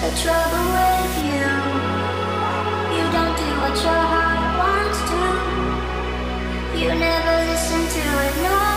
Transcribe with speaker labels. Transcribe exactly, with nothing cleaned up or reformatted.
Speaker 1: the trouble with you. You don't do what your heart wants to. You never listen to it, no.